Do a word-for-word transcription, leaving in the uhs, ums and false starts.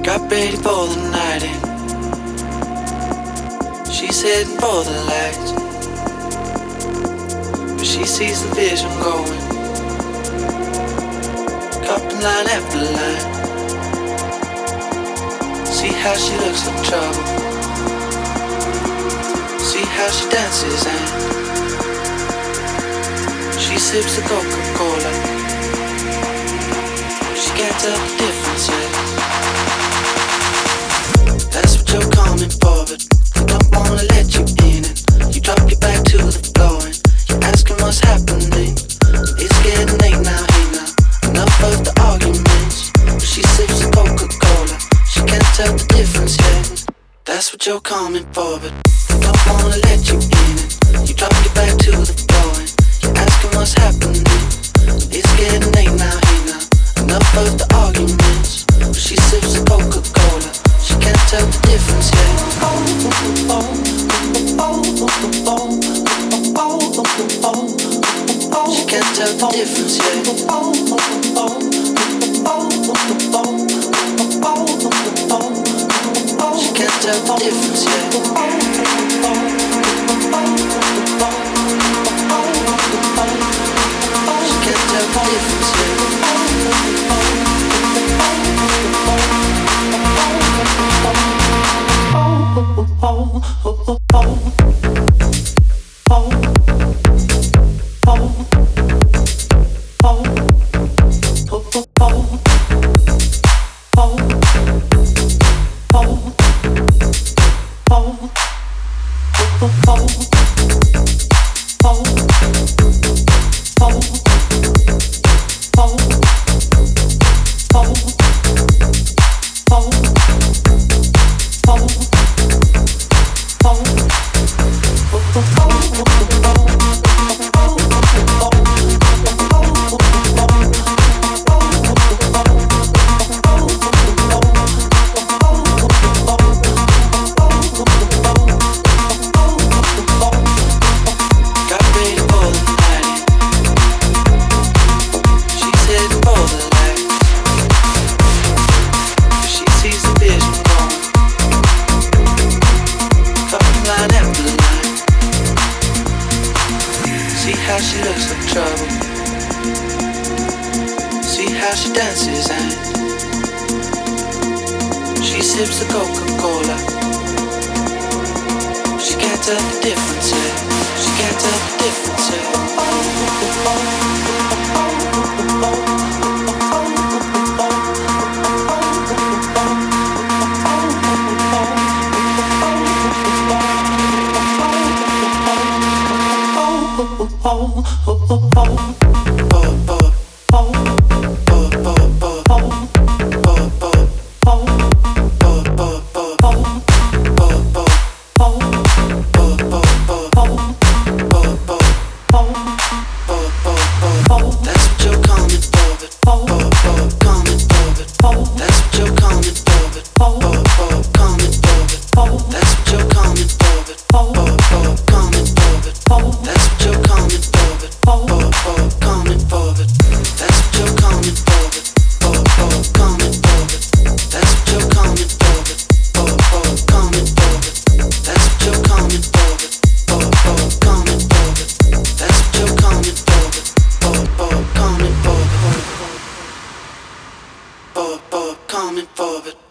Got ready for the night in. She's heading for the lights, but she sees the vision going, cupping line after line. See how she looks like trouble, see how she dances and she sips the Coca-Cola. She can't tell the difference yet. That's what you're coming for, but I don't wanna let you in it. You drop your back to the floor and you're asking what's happening. It's getting late now, hey now. Enough of the arguments. She sips the Coca-Cola. She can't tell the difference yet. That's what you're coming for, but I don't wanna let you in it. You drop your back to the floor and you're asking what's happening. It's getting late now, hey now. Enough of the arguments. She sips the Coca-Cola. She can't tell the difference yet. She can't tell the difference yet. She can't tell the difference yet. She can't tell the difference yet. How she looks like trouble. See how she dances and she sips the Coca-Cola. She can't tell the difference yet. She can't tell the difference yet. Oh, oh, oh, oh, oh, oh, that's what you're coming for, but coming for, but that's what you're coming for, but coming for, but that's what you're coming for, but coming for, but that's what you're coming for, but coming for, but that's what you're coming for, but coming for, but that's what you're coming for, but coming for, but that's what you're coming for, but coming for, but that's what you're coming for, but coming for, but coming for, but